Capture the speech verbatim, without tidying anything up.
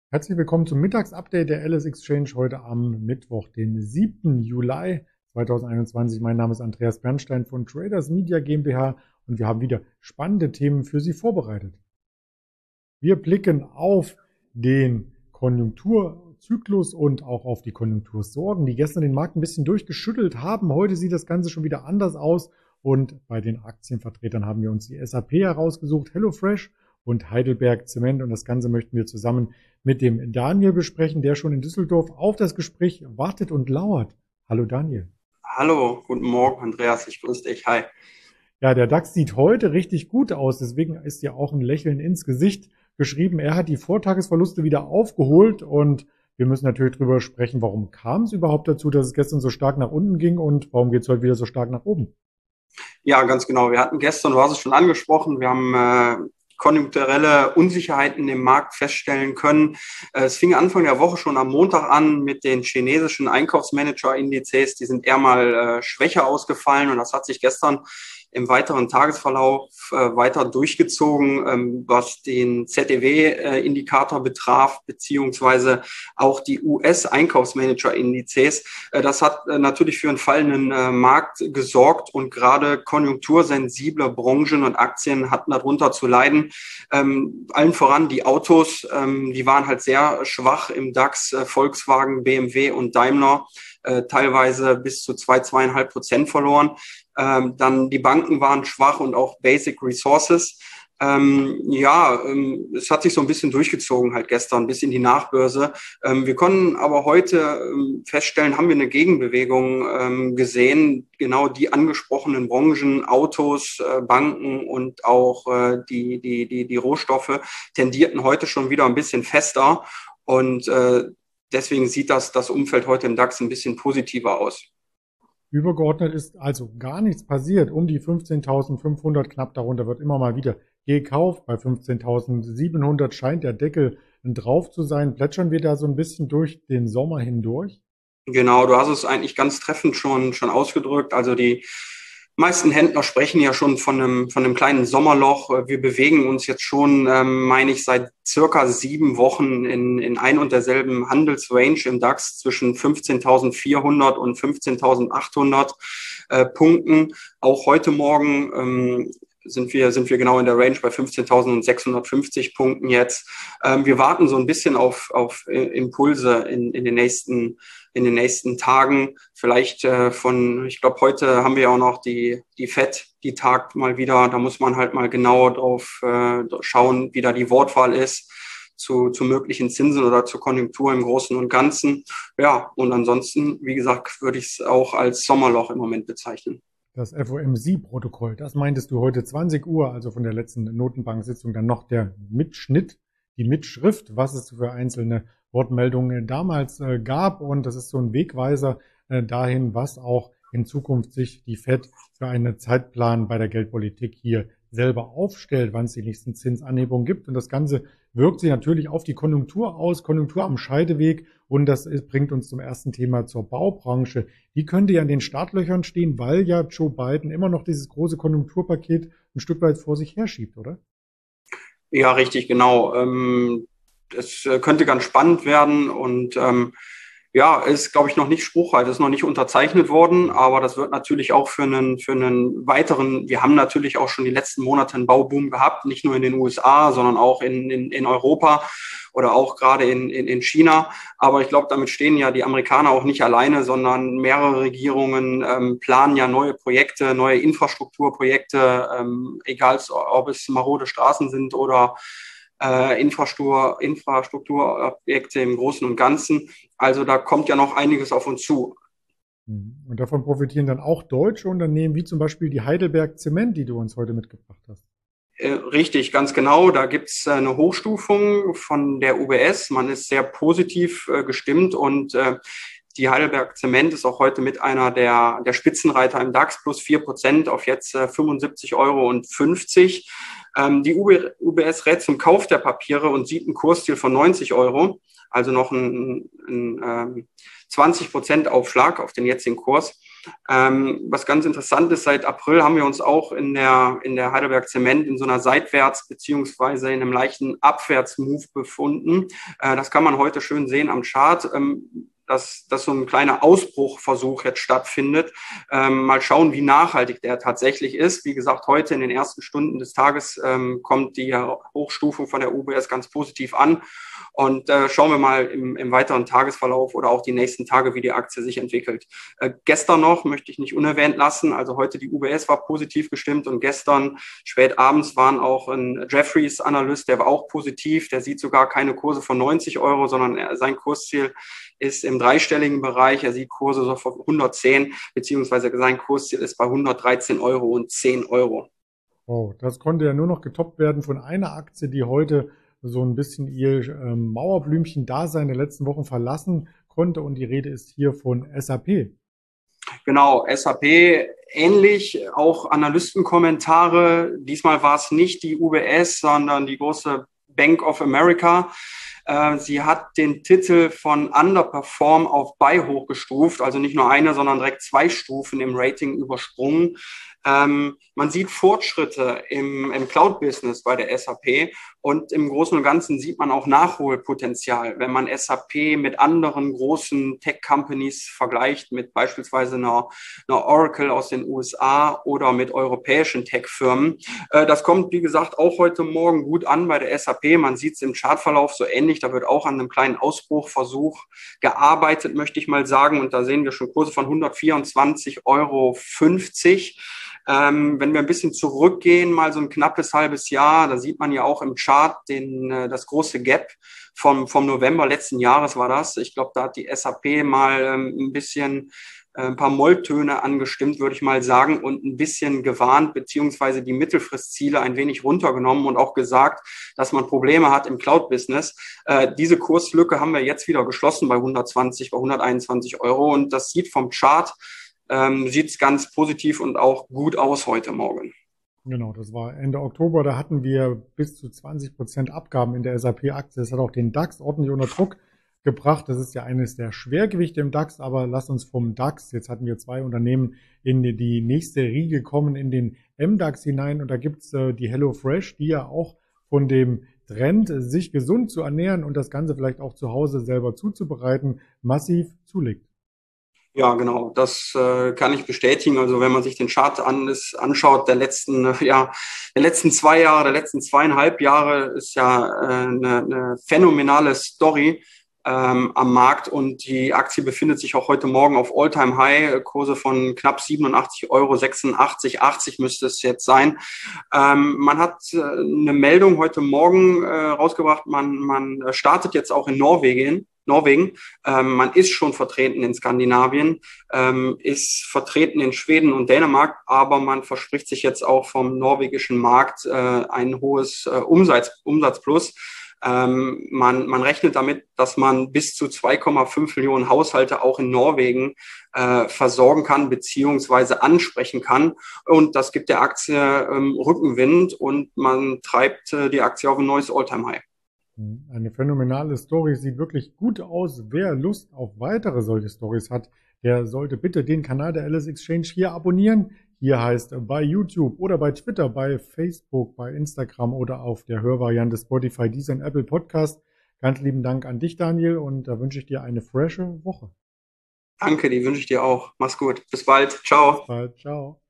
Herzlich willkommen zum Mittagsupdate der Alice Exchange heute am Mittwoch, den siebten Juli zweitausendeinundzwanzig. Mein Name ist Andreas Bernstein von Traders Media GmbH und wir haben wieder spannende Themen für Sie vorbereitet. Wir blicken auf den Konjunkturzyklus und auch auf die Konjunktursorgen, die gestern den Markt ein bisschen durchgeschüttelt haben. Heute sieht das Ganze schon wieder anders aus und bei den Aktienvertretern haben wir uns die S A P herausgesucht, HelloFresh und Heidelberg Zement, und das Ganze möchten wir zusammen mit dem Daniel besprechen, der schon in Düsseldorf auf das Gespräch wartet und lauert. Hallo Daniel. Hallo, guten Morgen Andreas, ich grüße dich, hi. Ja, der DAX sieht heute richtig gut aus, deswegen ist ja auch ein Lächeln ins Gesicht geschrieben. Er hat die Vortagesverluste wieder aufgeholt und wir müssen natürlich drüber sprechen, warum kam es überhaupt dazu, dass es gestern so stark nach unten ging und warum geht es heute wieder so stark nach oben? Ja, ganz genau. Wir hatten gestern, du hast es schon angesprochen, wir haben äh, konjunkturelle Unsicherheiten im Markt feststellen können. Äh, es fing Anfang der Woche schon am Montag an mit den chinesischen Einkaufsmanager-Indizes. Die sind eher mal äh, schwächer ausgefallen und das hat sich gestern im weiteren Tagesverlauf äh, weiter durchgezogen, ähm, was den Z E W-Indikator betraf, beziehungsweise auch die U S-Einkaufsmanager-Indizes. Äh, das hat äh, natürlich für einen fallenden äh, Markt gesorgt und gerade konjunktursensible Branchen und Aktien hatten darunter zu leiden. Ähm, allen voran die Autos, ähm, die waren halt sehr schwach im DAX, äh, Volkswagen, B M W und Daimler, äh, teilweise bis zu zwei, zweieinhalb Prozent verloren. Ähm, dann die Banken waren schwach und auch Basic Resources. Ähm, ja, ähm, es hat sich so ein bisschen durchgezogen halt gestern bis in die Nachbörse. Ähm, wir konnten aber heute ähm, feststellen, haben wir eine Gegenbewegung ähm, gesehen. Genau die angesprochenen Branchen, Autos, äh, Banken und auch äh, die, die, die, die Rohstoffe tendierten heute schon wieder ein bisschen fester. Und äh, deswegen sieht das, das Umfeld heute im DAX ein bisschen positiver aus. Übergeordnet ist also gar nichts passiert. Um die fünfzehntausendfünfhundert, knapp darunter, wird immer mal wieder gekauft. Bei fünfzehntausendsiebenhundert scheint der Deckel drauf zu sein. Plätschern wir da so ein bisschen durch den Sommer hindurch? Genau, du hast es eigentlich ganz treffend schon, schon ausgedrückt. Also die meisten Händler sprechen ja schon von einem, von einem kleinen Sommerloch. Wir bewegen uns jetzt schon, ähm, meine ich, seit circa sieben Wochen in, in ein und derselben Handelsrange im DAX zwischen fünfzehntausendvierhundert und fünfzehntausendachthundert äh, Punkten. Auch heute Morgen ähm, sind wir, sind wir genau in der Range bei fünfzehntausendsechshundertfünfzig Punkten jetzt. Ähm, wir warten so ein bisschen auf, auf äh, Impulse in, in den nächsten in den nächsten Tagen. Vielleicht äh, von, ich glaube, heute haben wir ja auch noch die, die Fed, die tagt mal wieder. Da muss man halt mal genauer drauf äh, schauen, wie da die Wortwahl ist zu, zu möglichen Zinsen oder zur Konjunktur im Großen und Ganzen. Ja, und ansonsten, wie gesagt, würde ich es auch als Sommerloch im Moment bezeichnen. Das F O M C-Protokoll, das meintest du heute zwanzig Uhr, also von der letzten Notenbank-Sitzung, dann noch der Mitschnitt, die Mitschrift, was es für einzelne Wortmeldungen damals äh, gab. Und das ist so ein Wegweiser äh, dahin, was auch in Zukunft sich die Fed für einen Zeitplan bei der Geldpolitik hier selber aufstellt, wann es die nächsten Zinsanhebungen gibt. Und das Ganze wirkt sich natürlich auf die Konjunktur aus, Konjunktur am Scheideweg. Und das ist, bringt uns zum ersten Thema zur Baubranche. Die könnte ja in den Startlöchern stehen, weil ja Joe Biden immer noch dieses große Konjunkturpaket ein Stück weit vor sich herschiebt, oder? Ja, richtig, genau. Ähm, es äh, könnte ganz spannend werden und ähm, ja, ist, glaube ich, noch nicht spruchreif, ist noch nicht unterzeichnet worden, aber das wird natürlich auch für einen, für einen weiteren, wir haben natürlich auch schon die letzten Monate einen Bauboom gehabt, nicht nur in den U S A, sondern auch in, in, in Europa oder auch gerade in, in, in China. Aber ich glaube, damit stehen ja die Amerikaner auch nicht alleine, sondern mehrere Regierungen ähm, planen ja neue Projekte, neue Infrastrukturprojekte, ähm, egal ob es marode Straßen sind oder äh, Infrastruktur, Infrastrukturobjekte im Großen und Ganzen. Also da kommt ja noch einiges auf uns zu. Und davon profitieren dann auch deutsche Unternehmen, wie zum Beispiel die Heidelberg Zement, die du uns heute mitgebracht hast. Äh, richtig, ganz genau. Da gibt's äh, eine Hochstufung von der U B S. Man ist sehr positiv äh, gestimmt und äh, die Heidelberg Zement ist auch heute mit einer der, der Spitzenreiter im DAX plus vier Prozent auf jetzt äh, fünfundsiebzig Euro und fünfzig. Ähm, die U B S rät zum Kauf der Papiere und sieht ein Kursziel von neunzig Euro, also noch ein, ein, ein zwanzig Prozent Aufschlag auf den jetzigen Kurs. Ähm, was ganz interessant ist, seit April haben wir uns auch in der, in der Heidelberg Zement in so einer Seitwärts- beziehungsweise in einem leichten Abwärtsmove befunden. Äh, das kann man heute schön sehen am Chart. Ähm, dass, dass so ein kleiner Ausbruchversuch jetzt stattfindet. Ähm, mal schauen, wie nachhaltig der tatsächlich ist. Wie gesagt, heute in den ersten Stunden des Tages ähm, kommt die Hochstufung von der U B S ganz positiv an. Und äh, schauen wir mal im, im weiteren Tagesverlauf oder auch die nächsten Tage, wie die Aktie sich entwickelt. Äh, gestern noch möchte ich nicht unerwähnt lassen. Also heute die U B S war positiv gestimmt und gestern spät abends waren auch ein Jefferies-Analyst, der war auch positiv. Der sieht sogar keine Kurse von neunzig Euro, sondern er, sein Kursziel ist im dreistelligen Bereich. Er sieht Kurse so von hundertzehn, beziehungsweise sein Kursziel ist bei hundertdreizehn Euro und zehn Euro. Oh, das konnte ja nur noch getoppt werden von einer Aktie, die heute so ein bisschen ihr ähm, Mauerblümchen-Dasein der letzten Wochen verlassen konnte. Und die Rede ist hier von S A P. Genau, S A P ähnlich, auch Analystenkommentare. Diesmal war es nicht die U B S, sondern die große Bank of America. Sie hat den Titel von Underperform auf Buy hochgestuft, also nicht nur eine, sondern direkt zwei Stufen im Rating übersprungen. Ähm, man sieht Fortschritte im, im Cloud-Business bei der S A P und im Großen und Ganzen sieht man auch Nachholpotenzial, wenn man S A P mit anderen großen Tech-Companies vergleicht, mit beispielsweise einer, einer Oracle aus den U S A oder mit europäischen Tech-Firmen. Äh, das kommt, wie gesagt, auch heute Morgen gut an bei der S A P. Man sieht es im Chartverlauf so ähnlich. Da wird auch an einem kleinen Ausbruchversuch gearbeitet, möchte ich mal sagen. Und da sehen wir schon Kurse von hundertvierundzwanzig Euro fünfzig. Ähm, wenn wir ein bisschen zurückgehen, mal so ein knappes halbes Jahr, da sieht man ja auch im Chart den, äh, das große Gap vom, vom November letzten Jahres war das. Ich glaube, da hat die S A P mal ähm, ein bisschen äh, ein paar Molltöne angestimmt, würde ich mal sagen, und ein bisschen gewarnt, beziehungsweise die Mittelfristziele ein wenig runtergenommen und auch gesagt, dass man Probleme hat im Cloud-Business. Äh, diese Kurslücke haben wir jetzt wieder geschlossen bei hundertzwanzig, bei hunderteinundzwanzig Euro und das sieht vom Chart Ähm, sieht es ganz positiv und auch gut aus heute Morgen. Genau, das war Ende Oktober. Da hatten wir bis zu zwanzig Prozent Abgaben in der S A P-Aktie. Das hat auch den DAX ordentlich unter Druck gebracht. Das ist ja eines der Schwergewichte im DAX, aber lass uns vom DAX, jetzt hatten wir zwei Unternehmen in die nächste Riege kommen, in den M DAX hinein. Und da gibt's äh, die HelloFresh, die ja auch von dem Trend, sich gesund zu ernähren und das Ganze vielleicht auch zu Hause selber zuzubereiten, massiv zulegt. Ja, genau, das äh, kann ich bestätigen. Also wenn man sich den Chart an, ist, anschaut, der letzten, äh, ja, der letzten zwei Jahre, der letzten zweieinhalb Jahre ist ja äh, eine, eine phänomenale Story ähm, am Markt und die Aktie befindet sich auch heute Morgen auf All-Time-High, Kurse von knapp siebenundachtzig Euro, sechsundachtzig, achtzig müsste es jetzt sein. Ähm, man hat äh, eine Meldung heute Morgen äh, rausgebracht, man, man startet jetzt auch in Norwegen. Norwegen. Ähm, man ist schon vertreten in Skandinavien, ähm, ist vertreten in Schweden und Dänemark, aber man verspricht sich jetzt auch vom norwegischen Markt äh, ein hohes äh, Umsatz, Umsatzplus. Ähm, man, man rechnet damit, dass man bis zu zwei Komma fünf Millionen Haushalte auch in Norwegen äh, versorgen kann beziehungsweise ansprechen kann. Und das gibt der Aktie ähm, Rückenwind und man treibt äh, die Aktie auf ein neues All-Time-High. Eine phänomenale Story, sieht wirklich gut aus. Wer Lust auf weitere solche Stories hat, der sollte bitte den Kanal der Alice Exchange hier abonnieren. Hier heißt bei YouTube oder bei Twitter, bei Facebook, bei Instagram oder auf der Hörvariante Spotify, Deezer und Apple Podcast. Ganz lieben Dank an dich, Daniel, und da wünsche ich dir eine frische Woche. Danke, die wünsche ich dir auch. Mach's gut. Bis bald. Ciao. Bis bald. Ciao.